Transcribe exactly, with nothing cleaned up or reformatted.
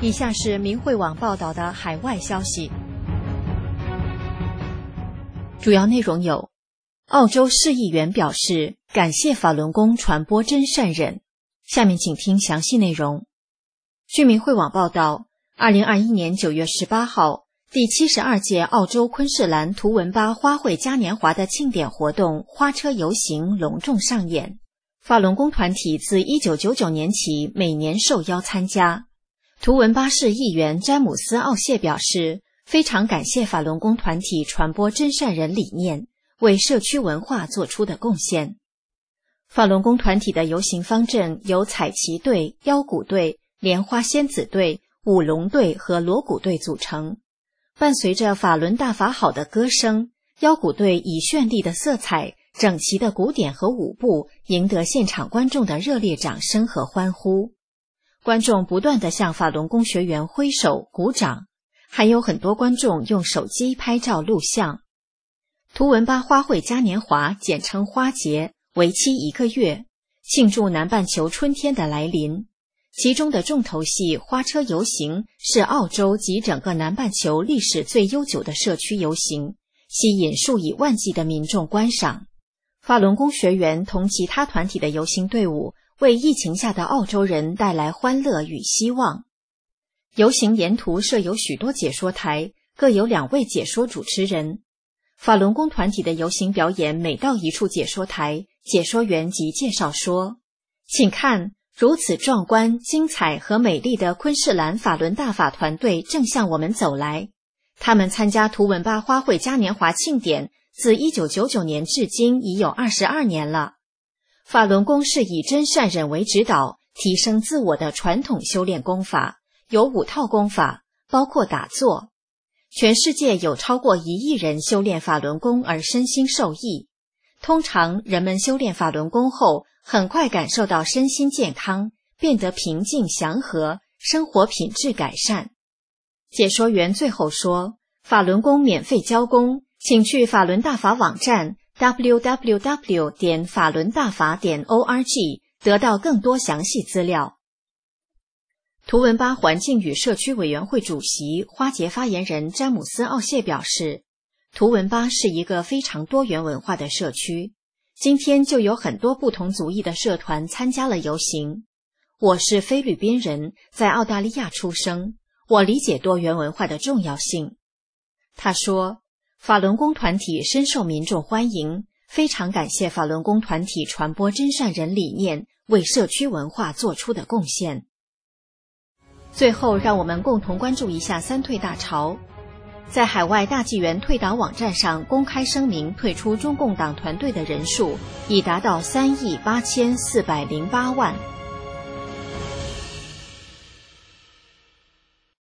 以下是明慧网报道的海外消息，主要内容有：澳洲市议员表示感谢法轮功传播真善忍。下面请听详细内容。据明慧网报道，二零二一年九月十八号，第七十二届澳洲昆士兰图文巴花卉嘉年华的庆典活动花车游行隆重上演。法轮功团体自一九九九年起每年受邀参加。图文巴市议员詹姆斯·奥谢表示，非常感谢法轮功团体传播真善忍理念，为社区文化做出的贡献。法轮功团体的游行方阵由彩旗队、腰鼓队、莲花仙子队、舞龙队和锣鼓队组成。伴随着法轮大法好的歌声，腰鼓队以绚丽的色彩、整齐的鼓点和舞步赢得现场观众的热烈掌声和欢呼。观众不断地向法轮功学员挥手鼓掌，还有很多观众用手机拍照录像。图文巴花卉嘉年华简称花节，为期一个月，庆祝南半球春天的来临。其中的重头戏花车游行是澳洲及整个南半球历史最悠久的社区游行，吸引数以万计的民众观赏。法轮功学员同其他团体的游行队伍为疫情下的澳洲人带来欢乐与希望。游行沿途设有许多解说台，各有两位解说主持人。法轮功团体的游行表演每到一处解说台，解说员即介绍说：请看，如此壮观、精彩和美丽的昆士兰法轮大法团队正向我们走来。他们参加图文巴花卉嘉年华庆典自一九九九年至今已有二十二年了。法轮功是以真善忍为指导，提升自我的传统修炼功法，有五套功法，包括打坐。全世界有超过一亿人修炼法轮功而身心受益。通常人们修炼法轮功后，很快感受到身心健康，变得平静祥和，生活品质改善。解说员最后说，法轮功免费教功，请去法轮大法网站 double-u double-u double-u 点法轮大法点 org 得到更多详细资料。图文巴环境与社区委员会主席、花节发言人詹姆斯·奥谢表示，图文巴是一个非常多元文化的社区，今天就有很多不同族裔的社团参加了游行。我是菲律宾人，在澳大利亚出生，我理解多元文化的重要性。他说，法轮功团体深受民众欢迎，非常感谢法轮功团体传播真善忍理念，为社区文化做出的贡献。最后，让我们共同关注一下三退大潮。在海外大纪元退党网站上公开声明退出中共党团队的人数已达到三亿八千四百零八万。